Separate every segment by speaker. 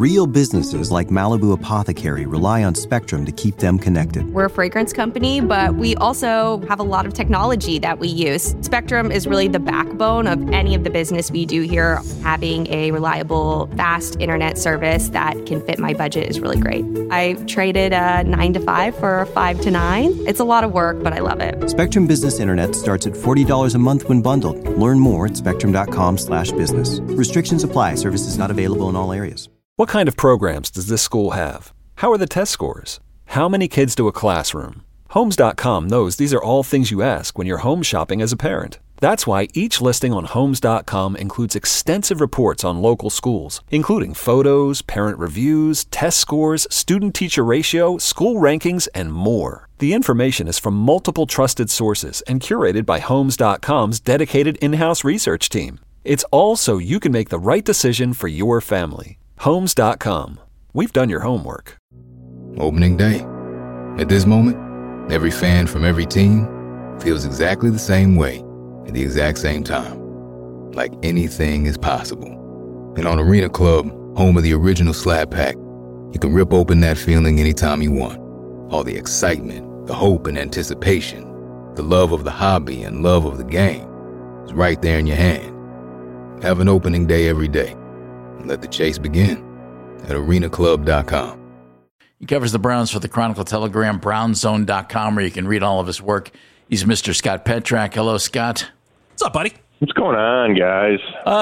Speaker 1: Real businesses like Malibu Apothecary rely on Spectrum to keep them connected.
Speaker 2: We're a fragrance company, but we also have a lot of technology that we use. Spectrum is really the backbone of any of the business we do here. Having a reliable, fast internet service that can fit my budget is really great. I traded a 9 to 5 for a 5 to 9. It's a lot of work, but I love it.
Speaker 1: Spectrum Business Internet starts at $40 a month when bundled. Learn more at spectrum.com/business. Restrictions apply. Services not available in all areas.
Speaker 3: What kind of programs does this school have? How are the test scores? How many kids do a classroom? Homes.com knows these are all things you ask when you're home shopping as a parent. That's why each listing on Homes.com includes extensive reports on local schools, including photos, parent reviews, test scores, student-teacher ratio, school rankings, and more. The information is from multiple trusted sources and curated by Homes.com's dedicated in-house research team. It's all so you can make the right decision for your family. Homes.com. We've done your homework.
Speaker 4: Opening day. At this moment, every fan from every team feels exactly the same way at the exact same time. Like anything is possible. And on Arena Club, home of the original Slab Pack, you can rip open that feeling anytime you want. All the excitement, the hope and anticipation, the love of the hobby and love of the game is right there in your hand. Have an opening day every day. Let the chase begin at arenaclub.com.
Speaker 5: He covers the Browns for the Chronicle Telegram, brownzone.com, where you can read all of his work. He's Mr. Scott Petrak. Hello, Scott.
Speaker 6: What's up, buddy?
Speaker 7: What's going on, guys?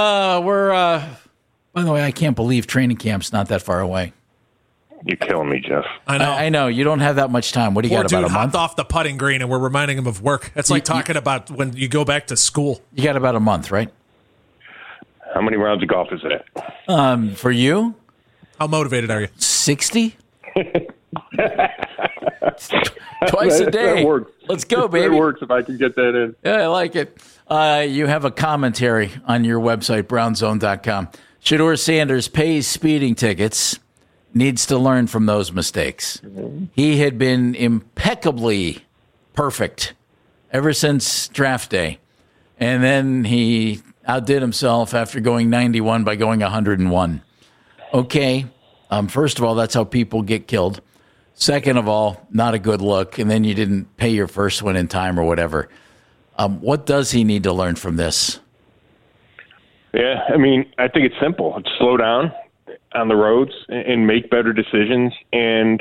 Speaker 5: By the way, I can't believe training camp's not that far away.
Speaker 7: You're killing me, Jeff.
Speaker 5: I know. You don't have that much time. What do you got, about a month?
Speaker 6: Hopped off the putting green, and we're reminding him of work. It's like talking about when you go back to school.
Speaker 5: You got about a month, right?
Speaker 7: How many rounds of golf is that?
Speaker 5: For you?
Speaker 6: How motivated are you?
Speaker 5: 60? Twice a day.
Speaker 7: That works.
Speaker 5: Let's go, baby.
Speaker 7: That works if I can get that in.
Speaker 5: Yeah, I like it. You have a commentary on your website, brownzone.com. Shedeur Sanders pays speeding tickets, needs to learn from those mistakes. Mm-hmm. He had been impeccably perfect ever since draft day. And then he outdid himself after going 91 by going 101. Okay, first of all, that's how people get killed. Second of all, not a good look. And then you didn't pay your first one in time or whatever. What does he need to learn from this?
Speaker 7: Yeah, I mean, I think it's simple. It's slow down on the roads and make better decisions. And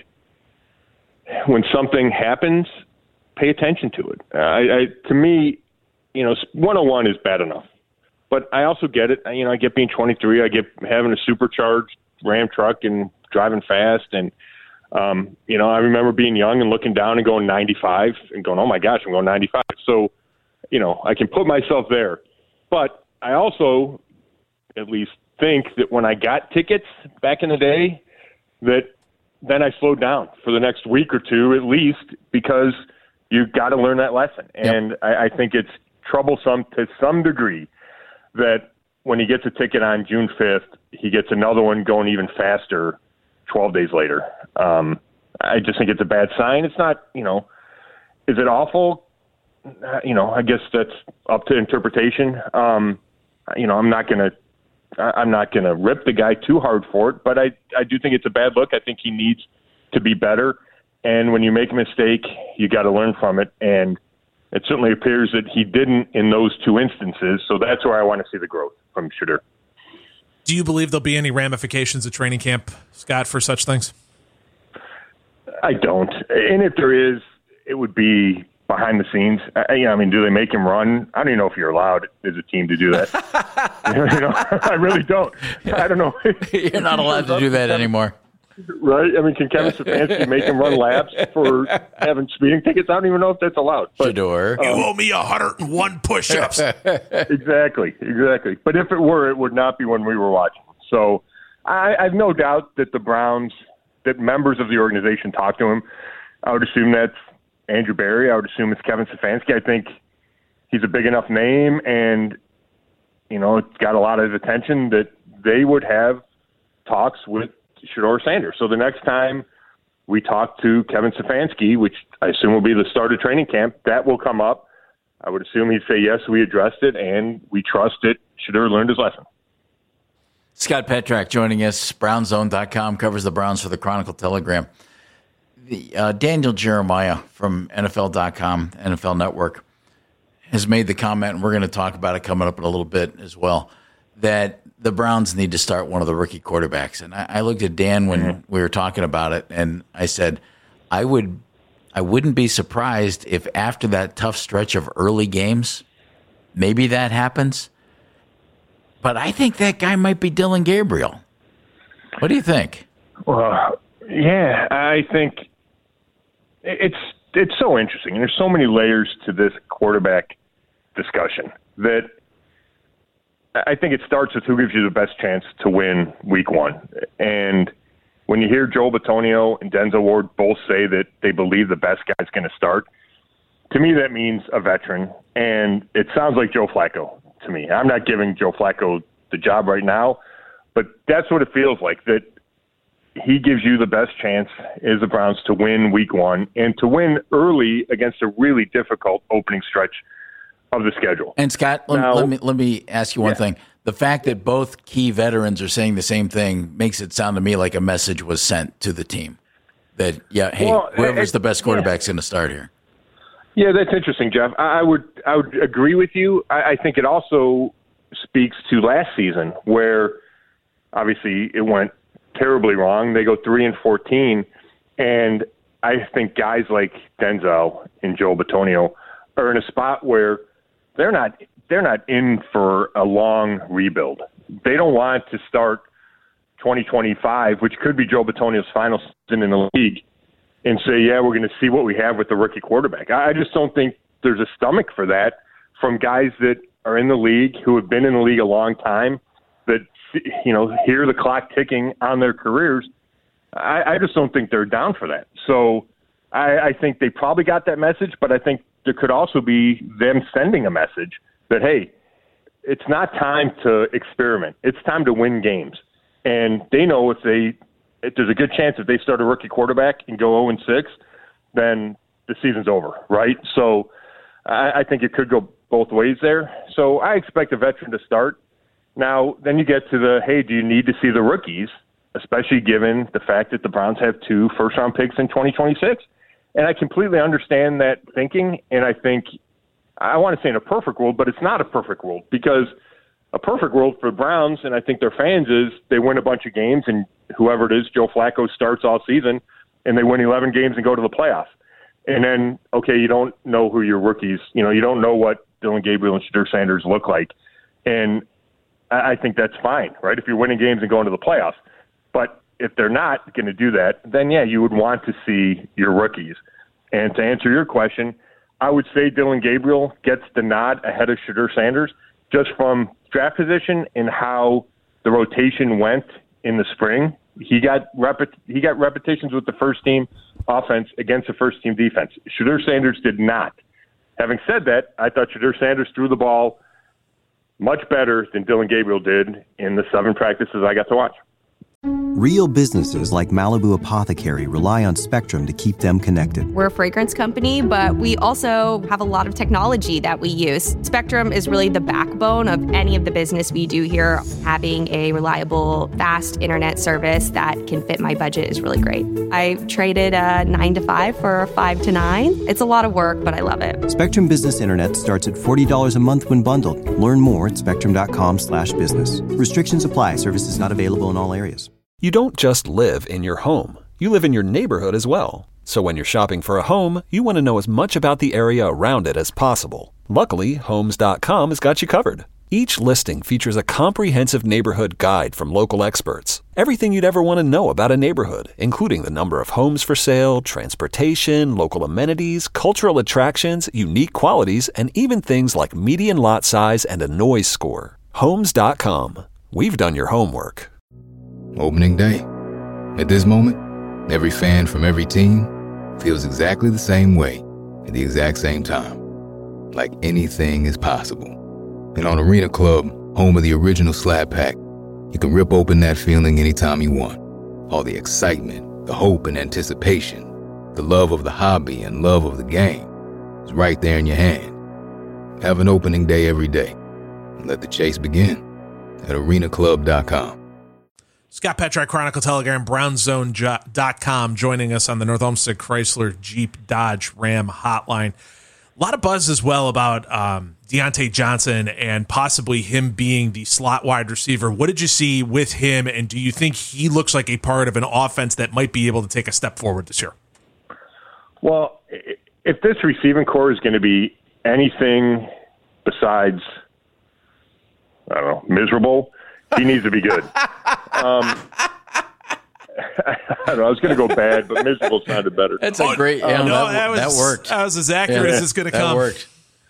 Speaker 7: when something happens, pay attention to it. To me, 101 is bad enough. But I also get it. I get being 23. I get having a supercharged Ram truck and driving fast. And, I remember being young and looking down and going 95 and going, oh, my gosh, I'm going 95. So, I can put myself there. But I also at least think that when I got tickets back in the day, that then I slowed down for the next week or two at least, because you've got to learn that lesson. And I think it's troublesome to some degree that when he gets a ticket on June 5th, he gets another one going even faster 12 days later. I just think it's a bad sign. It's not, is it awful? I guess that's up to interpretation. I'm not going to rip the guy too hard for it, but I do think it's a bad look. I think he needs to be better. And when you make a mistake, you got to learn from it. And it certainly appears that he didn't in those two instances. So that's where I want to see the growth from Shedeur.
Speaker 6: Do you believe there'll be any ramifications at training camp, Scott, for such things?
Speaker 7: I don't. And if there is, it would be behind the scenes. Do they make him run? I don't even know if you're allowed as a team to do that. I really don't. I don't know.
Speaker 5: You're not allowed to do that anymore.
Speaker 7: Right? Can Kevin Stefanski make him run laps for having speeding tickets? I don't even know if that's allowed. But,
Speaker 5: Shedeur.
Speaker 6: You owe me 101 push-ups.
Speaker 7: Exactly. But if it were, it would not be when we were watching. So I've no doubt that the Browns, that members of the organization talk to him. I would assume that's Andrew Berry. I would assume it's Kevin Stefanski. I think he's a big enough name, and it's got a lot of attention that they would have talks with Shedeur Sanders. So the next time we talk to Kevin Stefanski, which I assume will be the start of training camp, that will come up. I would assume he'd say, yes, we addressed it, and we trust it. Shedeur learned his lesson.
Speaker 5: Scott Petrak joining us. BrownZone.com covers the Browns for the Chronicle Telegram. Daniel Jeremiah from NFL.com, NFL Network, has made the comment, and we're going to talk about it coming up in a little bit as well, that the Browns need to start one of the rookie quarterbacks. And I looked at Dan when we were talking about it, and I said, I wouldn't be surprised if after that tough stretch of early games, maybe that happens. But I think that guy might be Dillon Gabriel. What do you think?
Speaker 7: Well, yeah, I think it's so interesting. And there's so many layers to this quarterback discussion that I think it starts with who gives you the best chance to win week one. And when you hear Joel Bitonio and Denzel Ward both say that they believe the best guy's going to start, to me that means a veteran. And it sounds like Joe Flacco to me. I'm not giving Joe Flacco the job right now, but that's what it feels like, that he gives you the best chance as the Browns to win week one and to win early against a really difficult opening stretch of the schedule.
Speaker 5: And Scott, let me ask you one thing. The fact that both key veterans are saying the same thing makes it sound to me like a message was sent to the team that, whoever's the best quarterback's going to start here.
Speaker 7: Yeah, that's interesting, Jeff. I would agree with you. I think it also speaks to last season where obviously it went terribly wrong. They go 3-14, and I think guys like Denzel and Joel Bitonio are in a spot where they're not in for a long rebuild. They don't want to start 2025, which could be Joel Bitonio's final season in the league, and say, we're going to see what we have with the rookie quarterback. I just don't think there's a stomach for that from guys that are in the league, who have been in the league a long time, that, hear the clock ticking on their careers. I just don't think they're down for that. So I think they probably got that message, but I think there could also be them sending a message that, hey, it's not time to experiment. It's time to win games. And they know if there's a good chance if they start a rookie quarterback and go 0-6, then the season's over, right? So I think it could go both ways there. So I expect a veteran to start. Now, then you get to do you need to see the rookies, especially given the fact that the Browns have 2 first-round picks in 2026? And I completely understand that thinking, and I think I want to say in a perfect world, but it's not a perfect world, because a perfect world for the Browns, and I think their fans, is they win a bunch of games, and whoever it is, Joe Flacco, starts all season, and they win 11 games and go to the playoffs. And then, you don't know who your rookies, you don't know what Dillon Gabriel and Shedeur Sanders look like. And I think that's fine, right, if you're winning games and going to the playoffs. But if they're not going to do that, then, you would want to see your rookies. And to answer your question, I would say Dillon Gabriel gets the nod ahead of Shedeur Sanders just from draft position and how the rotation went in the spring. He got repetitions with the first-team offense against the first-team defense. Shedeur Sanders did not. Having said that, I thought Shedeur Sanders threw the ball much better than Dillon Gabriel did in the 7 practices I got to watch.
Speaker 1: Real businesses like Malibu Apothecary rely on Spectrum to keep them connected.
Speaker 2: We're a fragrance company, but we also have a lot of technology that we use. Spectrum is really the backbone of any of the business we do here. Having a reliable, fast internet service that can fit my budget is really great. I traded a 9 to 5 for a 5 to 9. It's a lot of work, but I love it.
Speaker 1: Spectrum Business Internet starts at $40 a month when bundled. Learn more at spectrum.com/business. Restrictions apply. Services not available in all areas.
Speaker 3: You don't just live in your home. You live in your neighborhood as well. So when you're shopping for a home, you want to know as much about the area around it as possible. Luckily, Homes.com has got you covered. Each listing features a comprehensive neighborhood guide from local experts. Everything you'd ever want to know about a neighborhood, including the number of homes for sale, transportation, local amenities, cultural attractions, unique qualities, and even things like median lot size and a noise score. Homes.com. We've done your homework.
Speaker 4: Opening day. At this moment, every fan from every team feels exactly the same way at the exact same time. Like anything is possible. And on Arena Club, home of the original Slab Pack, you can rip open that feeling anytime you want. All the excitement, the hope and anticipation, the love of the hobby and love of the game is right there in your hand. Have an opening day every day. And let the chase begin at arenaclub.com.
Speaker 6: Scott Petrak, Chronicle Telegram, BrownZone.com, joining us on the North Olmsted Chrysler Jeep Dodge Ram hotline. A lot of buzz as well about Deontay Johnson and possibly him being the slot wide receiver. What did you see with him, and do you think he looks like a part of an offense that might be able to take a step forward this year?
Speaker 7: Well, if this receiving core is going to be anything besides, I don't know, miserable, he needs to be good. I don't know. I was going to go bad, but miserable sounded better.
Speaker 5: That's a great. That worked.
Speaker 6: That was as accurate as it's going to come.
Speaker 5: That worked.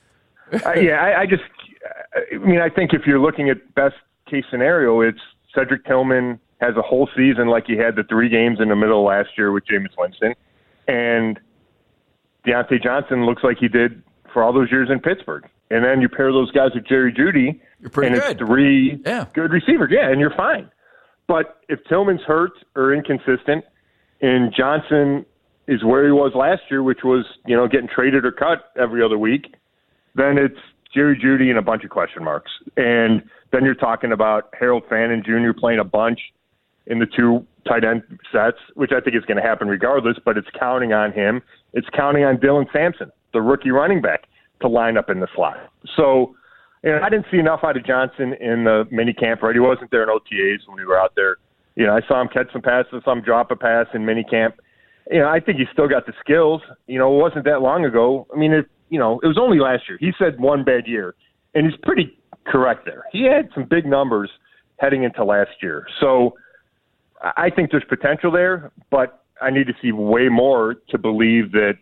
Speaker 7: I think if you're looking at best case scenario, it's Cedric Tillman has a whole season like he had the 3 games in the middle of last year with Jameis Winston, and Deontay Johnson looks like he did for all those years in Pittsburgh. And then you pair those guys with Jerry Jeudy, and it's 3 good receivers. Yeah, and you're fine. But if Tillman's hurt or inconsistent and Johnson is where he was last year, which was, getting traded or cut every other week, then it's Jerry Jeudy and a bunch of question marks. And then you're talking about Harold Fannin Jr. playing a bunch in the 2 tight end sets, which I think is going to happen regardless, but it's counting on him. It's counting on Dylan Sampson, the rookie running back, to line up in the slot. So, I didn't see enough out of Johnson in the mini camp, right? He wasn't there in OTAs when we were out there. I saw him catch some passes, some drop a pass in mini camp. I think he's still got the skills. It wasn't that long ago. I mean, it was only last year. He said 1 bad year, and he's pretty correct there. He had some big numbers heading into last year. So I think there's potential there, but I need to see way more to believe that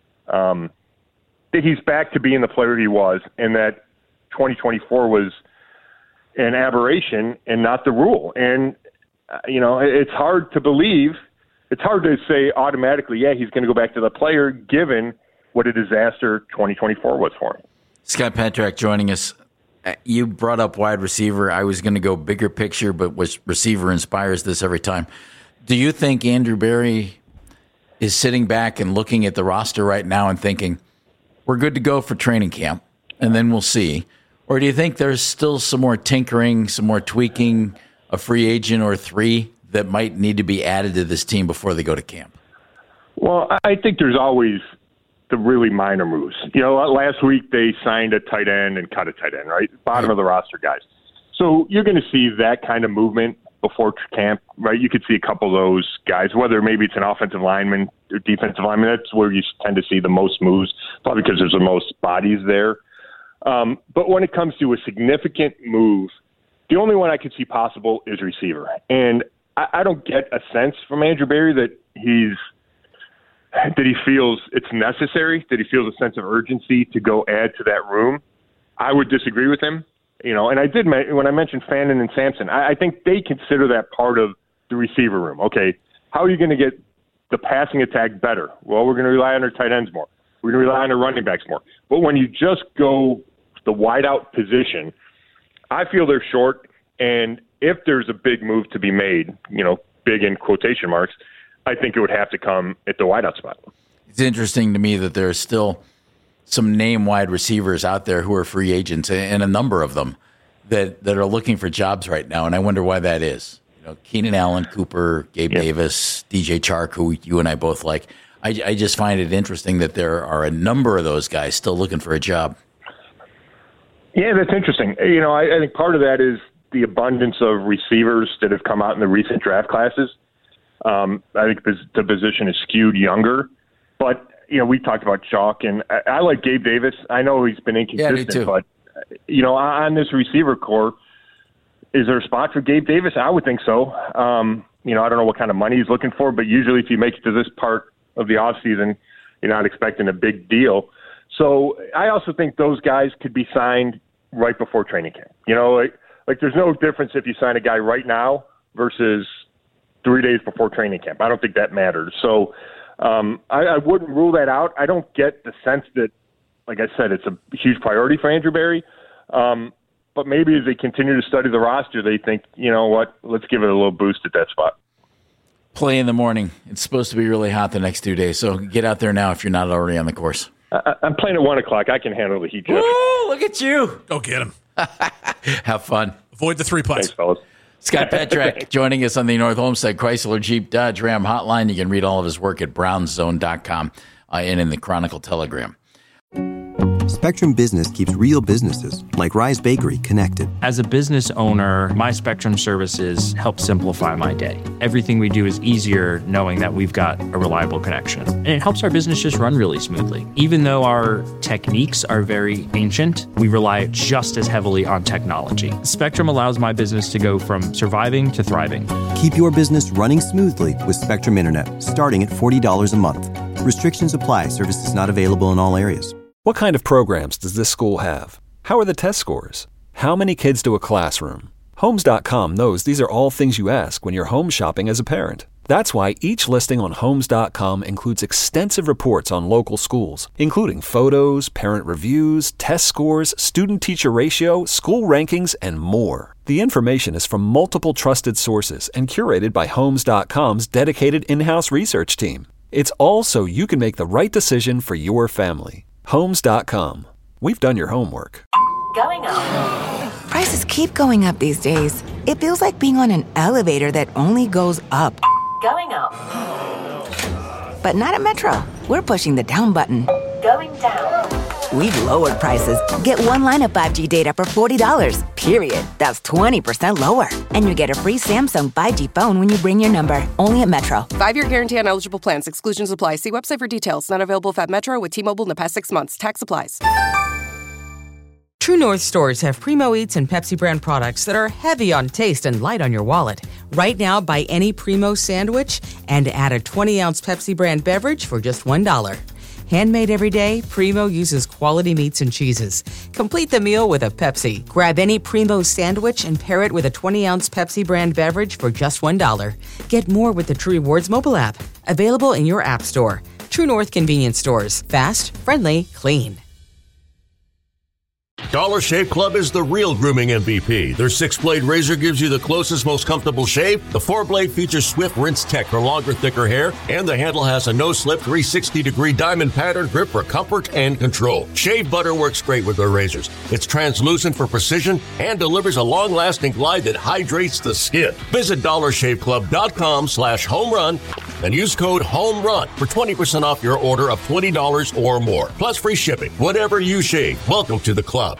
Speaker 7: that he's back to being the player he was, and that 2024 was an aberration and not the rule. And, it's hard to believe. It's hard to say automatically, he's going to go back to the player, given what a disaster 2024 was for him.
Speaker 5: Scott Petrak joining us. You brought up wide receiver. I was going to go bigger picture, but receiver inspires this every time. Do you think Andrew Berry is sitting back and looking at the roster right now and thinking, we're good to go for training camp, and then we'll see? Or do you think there's still some more tinkering, some more tweaking, a free agent or 3 that might need to be added to this team before they go to camp?
Speaker 7: Well, I think there's always the really minor moves. Last week they signed a tight end and cut a tight end, right? Bottom of the roster guys. So you're going to see that kind of movement before camp, right? You could see a couple of those guys, whether maybe it's an offensive lineman or defensive lineman. That's where you tend to see the most moves, probably because there's the most bodies there. But when it comes to a significant move, the only one I could see possible is receiver. And I don't get a sense from Andrew Berry that he feels it's necessary, that he feels a sense of urgency to go add to that room. I would disagree with him, and I did when I mentioned Fannin and Sampson, I think they consider that part of the receiver room. Okay, how are you going to get the passing attack better? Well, we're going to rely on our tight ends more. We're going to rely on our running backs more. But when you just go the wideout position, I feel they're short, and if there's a big move to be made, big in quotation marks, I think it would have to come at the wideout spot.
Speaker 5: It's interesting to me that there are still some name wide receivers out there who are free agents, and a number of them that are looking for jobs right now, and I wonder why that is. Keenan Allen, Cooper, Gabe Davis, DJ Chark, who you and I both like. I just find it interesting that there are a number of those guys still looking for a job.
Speaker 7: Yeah, that's interesting. I think part of that is the abundance of receivers that have come out in the recent draft classes. I think the position is skewed younger, but we talked about Chalk, and I like Gabe Davis. I know he's been inconsistent, but on this receiver core, is there a spot for Gabe Davis? I would think so. I don't know what kind of money he's looking for, but usually if you make it to this part of the offseason, you're not expecting a big deal. So I also think those guys could be signed right before training camp. Like there's no difference if you sign a guy right now versus 3 days before training camp. I don't think that matters. So I wouldn't rule that out. I don't get the sense that, like I said, it's a huge priority for Andrew Berry. But maybe as they continue to study the roster, they think, you know what, let's give it a little boost at that spot.
Speaker 5: Play in the morning. It's supposed to be really hot the next 2 days, so get out there now if you're not already on the course.
Speaker 7: I'm playing at 1 o'clock. I can handle the heat, Jeff.
Speaker 5: Ooh, look at you.
Speaker 6: Go get him.
Speaker 5: Have fun.
Speaker 6: Avoid the 3 putts.
Speaker 7: Thanks, fellas.
Speaker 5: Scott Petrak joining us on the North Olmsted Chrysler Jeep Dodge Ram hotline. You can read all of his work at brownzone.com and in the Chronicle Telegram.
Speaker 1: Spectrum Business keeps real businesses, like Rise Bakery, connected.
Speaker 8: As a business owner, my Spectrum services help simplify my day. Everything we do is easier knowing that we've got a reliable connection. And it helps our business just run really smoothly. Even though our techniques are very ancient, we rely just as heavily on technology. Spectrum allows my business to go from surviving to thriving.
Speaker 1: Keep your business running smoothly with Spectrum Internet, starting at $40 a month. Restrictions apply. Services not available in all areas.
Speaker 3: What kind of programs does this school have? How are the test scores? How many kids do a classroom? Homes.com knows these are all things you ask when you're home shopping as a parent. That's why each listing on Homes.com includes extensive reports on local schools, including photos, parent reviews, test scores, student-teacher ratio, school rankings, and more. The information is from multiple trusted sources and curated by Homes.com's dedicated in-house research team. It's all so you can make the right decision for your family. Homes.com. We've done your homework.
Speaker 9: Going up. Prices keep going up these days. It feels like being on an elevator that only goes up. Going up. But not at Metro. We're pushing the down button. Going down. We've lowered prices. Get one line of 5G data for $40, period. That's 20% lower. And you get a free Samsung 5G phone when you bring your number. Only at Metro.
Speaker 10: 5-year guarantee on eligible plans. Exclusions apply. See website for details. Not available at Metro with T-Mobile in the past 6 months. Tax applies.
Speaker 11: True North stores have Primo Eats and Pepsi brand products that are heavy on taste and light on your wallet. Right now, buy any Primo sandwich and add a 20-ounce Pepsi brand beverage for just $1. Handmade every day, Primo uses quality meats and cheeses. Complete the meal with a Pepsi. Grab any Primo sandwich and pair it with a 20-ounce Pepsi brand beverage for just $1. Get more with the True Rewards mobile app. Available in your app store. True North convenience stores. Fast, friendly, clean.
Speaker 12: Dollar Shave Club is the real grooming MVP. Their 6-blade razor gives you the closest, most comfortable shave. The 4-blade features swift rinse tech for longer, thicker hair. And the handle has a no-slip 360-degree diamond pattern grip for comfort and control. Shave butter works great with their razors. It's translucent for precision and delivers a long-lasting glide that hydrates the skin. Visit DollarShaveClub.com/homerun and use code HOMERUN for 20% off your order of $20 or more. Plus free shipping. Whatever you shave, welcome to the club.